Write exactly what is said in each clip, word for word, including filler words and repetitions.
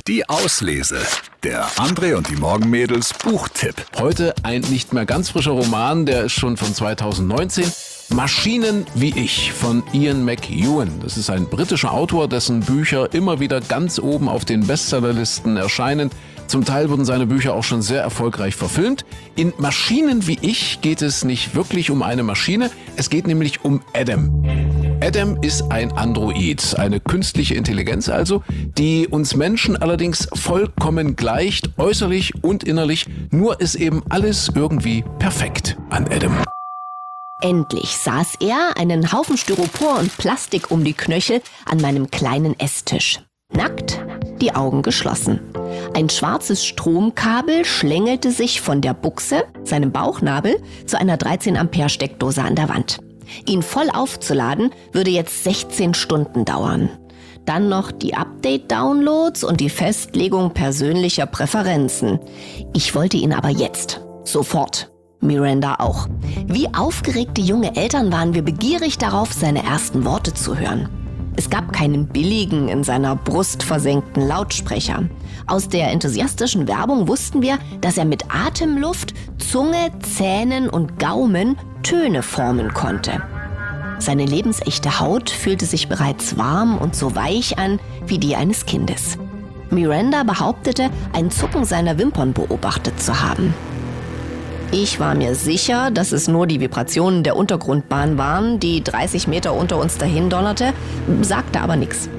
Die Auslese. Der André und die Morgenmädels Buchtipp. Heute ein nicht mehr ganz frischer Roman, der ist schon von zweitausendneunzehn. Maschinen wie ich von Ian McEwan. Das ist ein britischer Autor, dessen Bücher immer wieder ganz oben auf den Bestsellerlisten erscheinen. Zum Teil wurden seine Bücher auch schon sehr erfolgreich verfilmt. In Maschinen wie ich geht es nicht wirklich um eine Maschine, es geht nämlich um Adam. Adam ist ein Android, eine künstliche Intelligenz also, die uns Menschen allerdings vollkommen gleicht, äußerlich und innerlich, nur ist eben alles irgendwie perfekt an Adam. Endlich saß er, einen Haufen Styropor und Plastik um die Knöchel, an meinem kleinen Esstisch. Nackt, die Augen geschlossen. Ein schwarzes Stromkabel schlängelte sich von der Buchse, seinem Bauchnabel, zu einer dreizehn Ampere Steckdose an der Wand. Ihn voll aufzuladen, würde jetzt sechzehn Stunden dauern. Dann noch die Update-Downloads und die Festlegung persönlicher Präferenzen. Ich wollte ihn aber jetzt, sofort. Miranda auch. Wie aufgeregte junge Eltern waren wir begierig darauf, seine ersten Worte zu hören. Es gab keinen billigen, in seiner Brust versenkten Lautsprecher. Aus der enthusiastischen Werbung wussten wir, dass er mit Atemluft, Zunge, Zähnen und Gaumen Töne formen konnte. Seine lebensechte Haut fühlte sich bereits warm und so weich an wie die eines Kindes. Miranda behauptete, ein Zucken seiner Wimpern beobachtet zu haben. Ich war mir sicher, dass es nur die Vibrationen der Untergrundbahn waren, die dreißig Meter unter uns dahin donnerte, sagte aber nichts.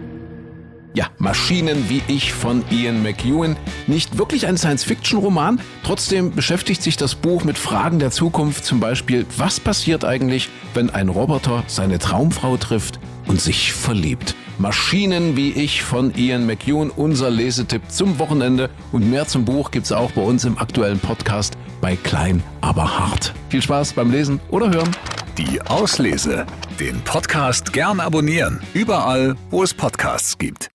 Ja, Maschinen wie ich von Ian McEwan. Nicht wirklich ein Science-Fiction-Roman, trotzdem beschäftigt sich das Buch mit Fragen der Zukunft, zum Beispiel, was passiert eigentlich, wenn ein Roboter seine Traumfrau trifft und sich verliebt. Maschinen wie ich von Ian McEwan, unser Lesetipp zum Wochenende. Und mehr zum Buch gibt's auch bei uns im aktuellen Podcast bei Klein, aber hart. Viel Spaß beim Lesen oder Hören. Die Auslese. Den Podcast gern abonnieren. Überall, wo es Podcasts gibt.